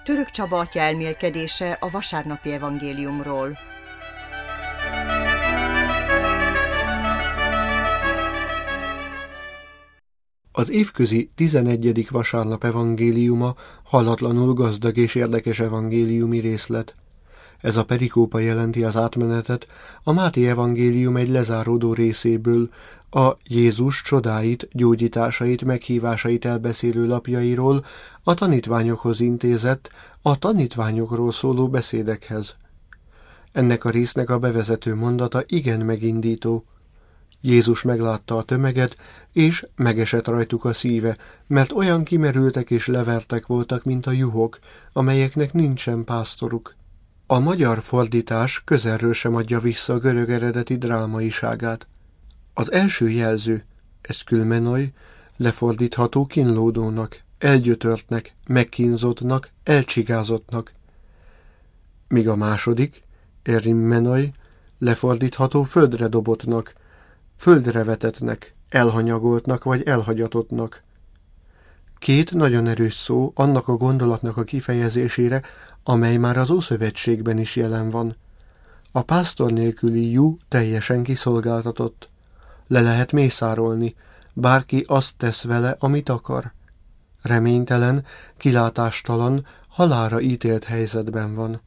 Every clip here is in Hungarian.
Török Csaba atya elmélkedése a vasárnapi evangéliumról. Az évközi 11. vasárnap evangéliuma hallatlanul gazdag és érdekes evangéliumi részlet. Ez a perikópa jelenti az átmenetet a Máté evangélium egy lezáródó részéből, a Jézus csodáit, gyógyításait, meghívásait elbeszélő lapjairól a tanítványokhoz intézett, a tanítványokról szóló beszédekhez. Ennek a résznek a bevezető mondata igen megindító. Jézus meglátta a tömeget, és megesett rajtuk a szíve, mert olyan kimerültek és levertek voltak, mint a juhok, amelyeknek nincsen pásztoruk. A magyar fordítás közelről sem adja vissza a görög eredeti drámaiságát. Az első jelző, eszkülmenoi, lefordítható kínlódónak, elgyötörtnek, megkínzottnak, elcsigázottnak. Míg a második, erimmenoi, lefordítható földre dobottnak, földre vetetnek, elhanyagoltnak vagy elhagyatottnak. Két nagyon erős szó annak a gondolatnak a kifejezésére, amely már az Ószövetségben is jelen van. A pásztor nélküli juh teljesen kiszolgáltatott. Le lehet mészárolni, bárki azt tesz vele, amit akar. Reménytelen, kilátástalan, halálra ítélt helyzetben van.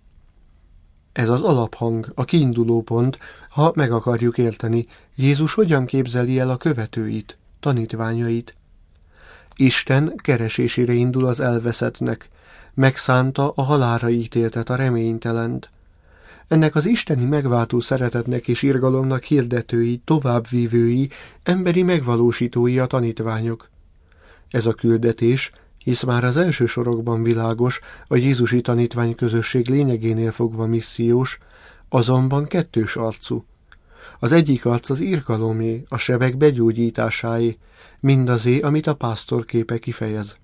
Ez az alaphang, a kiinduló pont, ha meg akarjuk érteni, Jézus hogyan képzeli el a követőit, tanítványait. Isten keresésére indul az elveszettnek, megszánta a halálra ítéltet, a reménytelent. Ennek az isteni megváltó szeretetnek és irgalomnak hirdetői, továbbvívői, emberi megvalósítói a tanítványok. Ez a küldetés, hisz már az első sorokban világos, a jézusi tanítvány közösség lényegénél fogva missziós, azonban kettős arcú. Az egyik arc az irgalomé, a sebek begyógyításáé, mindazé, amit a pásztorképe kifejez.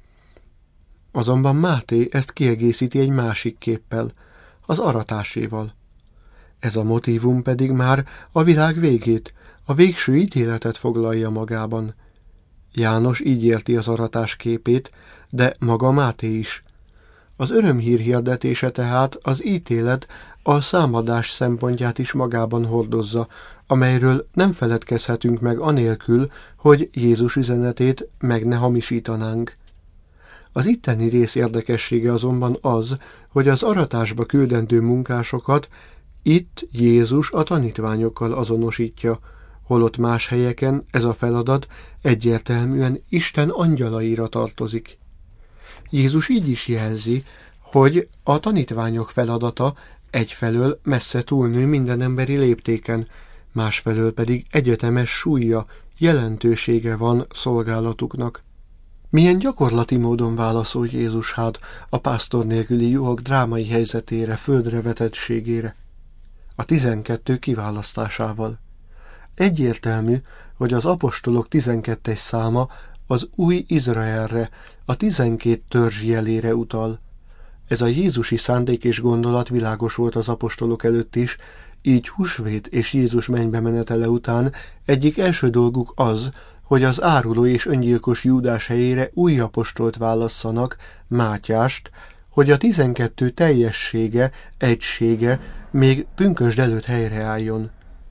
Azonban Máté ezt kiegészíti egy másik képpel, az aratáséval. Ez a motívum pedig már a világ végét, a végső ítéletet foglalja magában. János így érti az aratás képét, de maga Máté is. Az örömhír hirdetése tehát az ítélet, a számadás szempontját is magában hordozza, amelyről nem feledkezhetünk meg anélkül, hogy Jézus üzenetét meg ne hamisítanánk. Az itteni rész érdekessége azonban az, hogy az aratásba küldendő munkásokat itt Jézus a tanítványokkal azonosítja, holott más helyeken ez a feladat egyértelműen Isten angyalaira tartozik. Jézus így is jelzi, hogy a tanítványok feladata egyfelől messze túlnő minden emberi léptéken, másfelől pedig egyetemes súlya, jelentősége van szolgálatuknak. Milyen gyakorlati módon válaszol Jézus hát a pásztor nélküli juhok drámai helyzetére, földre vetettségére? A 12 kiválasztásával. Egyértelmű, hogy az apostolok 12-es száma az új Izraelre, a 12 törzs jelére utal. Ez a jézusi szándék és gondolat világos volt az apostolok előtt is, így húsvét és Jézus mennybe menetele után egyik első dolguk az, hogy az áruló és öngyilkos Júdás helyére új apostolt válasszanak, Mátyást, hogy a 12 teljessége, egysége még pünkösd előtt helyreálljon.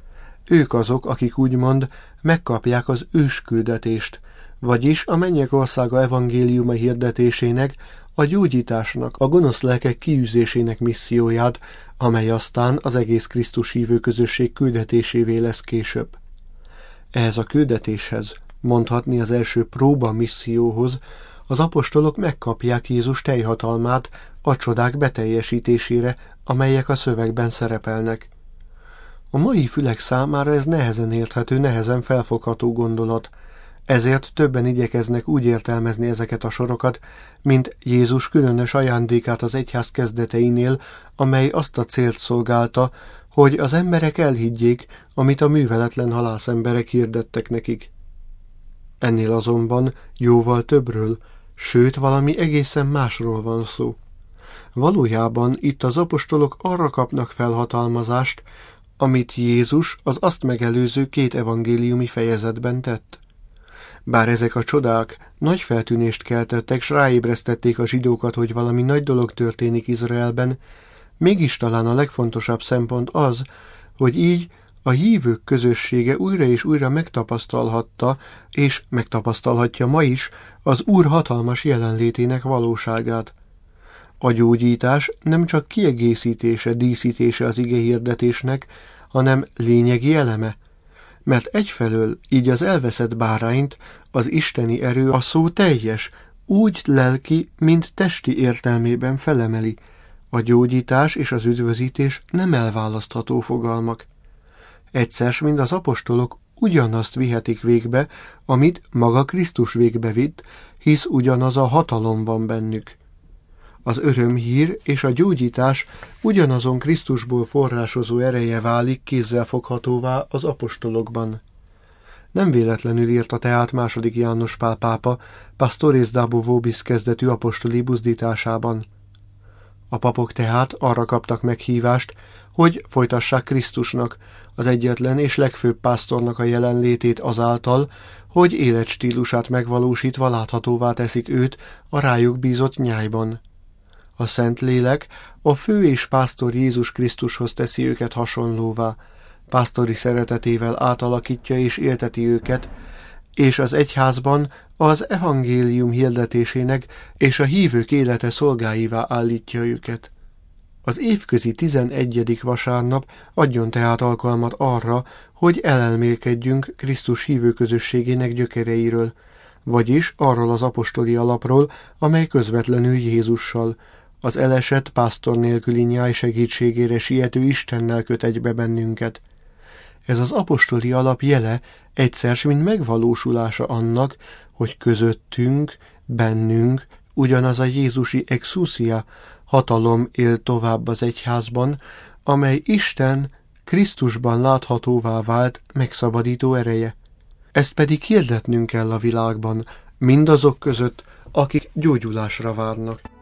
Ők azok, akik úgymond megkapják az ősküldetést, vagyis a mennyek országa evangéliuma hirdetésének, a gyógyításnak, a gonosz lelkek kiűzésének misszióját, amely aztán az egész Krisztus hívő közösség küldetésévé lesz később. Ehhez a küldetéshez, mondhatni az első próba misszióhoz, az apostolok megkapják Jézus teljhatalmát a csodák beteljesítésére, amelyek a szövegben szerepelnek. A mai fülek számára ez nehezen érthető, nehezen felfogható gondolat, ezért többen igyekeznek úgy értelmezni ezeket a sorokat, mint Jézus különös ajándékát az egyház kezdeteinél, amely azt a célt szolgálta, hogy az emberek elhiggyék, amit a műveletlen halászemberek hirdettek nekik. Ennél azonban jóval többről, sőt valami egészen másról van szó. Valójában itt az apostolok arra kapnak felhatalmazást, amit Jézus az azt megelőző 2 evangéliumi fejezetben tett. Bár ezek a csodák nagy feltűnést keltettek, s ráébresztették a zsidókat, hogy valami nagy dolog történik Izraelben, mégis talán a legfontosabb szempont az, hogy így a hívők közössége újra és újra megtapasztalhatta, és megtapasztalhatja ma is az Úr hatalmas jelenlétének valóságát. A gyógyítás nem csak kiegészítése, díszítése az igehirdetésnek, hanem lényegi eleme, mert egyfelől így az elveszett bárányt az isteni erő a szó teljes, úgy lelki, mint testi értelmében felemeli. A gyógyítás és az üdvözítés nem elválasztható fogalmak. Egyszer mind az apostolok ugyanazt vihetik végbe, amit maga Krisztus végbe vitt, hisz ugyanaz a hatalom van bennük. Az örömhír és a gyógyítás ugyanazon Krisztusból forrásozó ereje válik kézzelfoghatóvá az apostolokban. Nem véletlenül írta tehát II. János Pál pápa Pastoris Dabo Vobis kezdetű apostoli buzdításában. A papok tehát arra kaptak meghívást, hogy folytassák Krisztusnak, az egyetlen és legfőbb pásztornak a jelenlétét azáltal, hogy életstílusát megvalósítva láthatóvá teszik őt a rájuk bízott nyájban. A Szentlélek a fő és pásztor Jézus Krisztushoz teszi őket hasonlóvá, pásztori szeretetével átalakítja és élteti őket, és az egyházban az evangélium hirdetésének és a hívők élete szolgáivá állítja őket. Az évközi 11. vasárnap adjon tehát alkalmat arra, hogy elelmélkedjünk Krisztus hívőközösségének gyökereiről, vagyis arról az apostoli alapról, amely közvetlenül Jézussal, az elesett pásztor nélküli nyáj segítségére siető Istennel köt egybe bennünket. Ez az apostoli alap jele egyszer mint megvalósulása annak, hogy közöttünk, bennünk ugyanaz a jézusi exousia, hatalom él tovább az egyházban, amely Isten Krisztusban láthatóvá vált megszabadító ereje. Ezt pedig hirdetnünk kell a világban, mindazok között, akik gyógyulásra várnak.